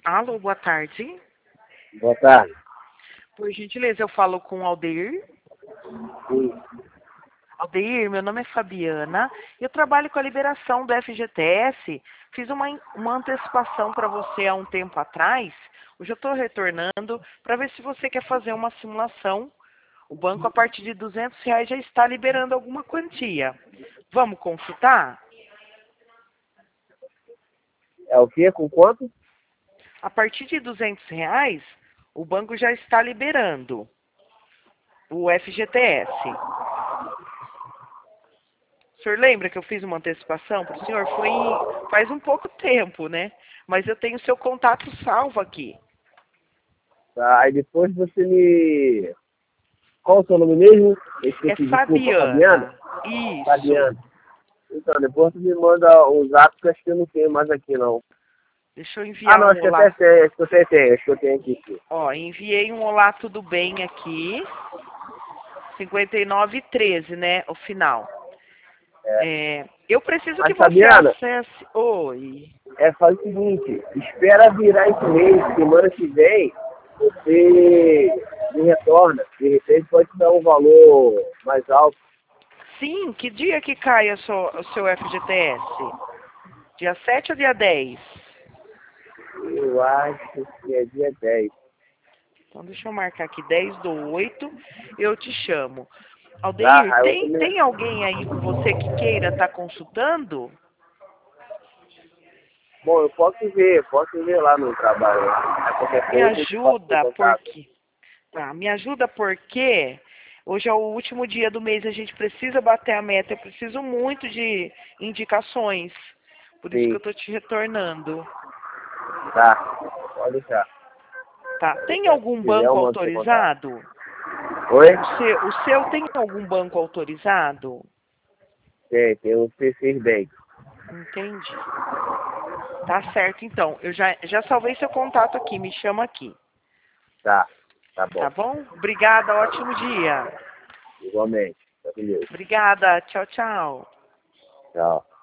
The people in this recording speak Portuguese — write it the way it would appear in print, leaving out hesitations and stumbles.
Alô, boa tarde. Boa tarde. Por gentileza, eu falo com o Aldeir. Sim. Aldeir, meu nome é Fabiana. Eu trabalho com a liberação do FGTS. Fiz uma antecipação para você há um tempo atrás. Hoje eu estou retornando para ver se você quer fazer uma simulação. O banco, a partir de R$ 200, já está liberando alguma quantia. Vamos consultar? É o quê? Com quanto? A partir de R$ 200, o banco já está liberando o FGTS. O senhor lembra que eu fiz uma antecipação para o senhor? Faz um pouco tempo, né? Mas eu tenho seu contato salvo aqui. Tá, aí depois você me... Qual o seu nome mesmo? Eu É esqueci, desculpa, Fabiana? Fabiana. Isso. Fabiana. Então, depois você me manda os atos que eu acho que eu não tenho mais aqui, não. Deixa eu Ah, enviar não, um acho que até olá. tem, acho que eu até tenho, acho que eu tenho aqui, sim. Ó, enviei um olá, tudo bem aqui. 5913, né? O final. É. Eu preciso que Mas, você Fabiana, acesse. Oi. faz o seguinte, espera virar esse mês, semana que vem, você me retorna. De repente pode te dar um valor mais alto. Sim, que dia que cai o seu FGTS? Dia 7 ou dia 10? Eu acho que é dia 10. Então, deixa eu marcar aqui, 10/8, eu te chamo. Tá? Aldeir, Aí você me... tem alguém aí com você que queira estar consultando? Bom, eu posso ver lá no trabalho. Lá. A qualquer Me coisa eu te passo o ajuda, contato. porque... Tá, me ajuda porque hoje é o último dia do mês, a gente precisa bater a meta, eu preciso muito de indicações. Por isso que eu Sim, tô te retornando. tá. Pode deixar. Tá? Pode Tem deixar. Se algum quiser, eu banco mando seu contato. autorizado? Oi? O seu tem algum banco autorizado? Tem um C6 Bank. Entendi. Tá certo, então. Eu já salvei seu contato aqui, me chama aqui. Tá, tá Tá bom. bom? Obrigada, ótimo dia. Igualmente. Tá com Deus. Obrigada, tchau, tchau. Tchau.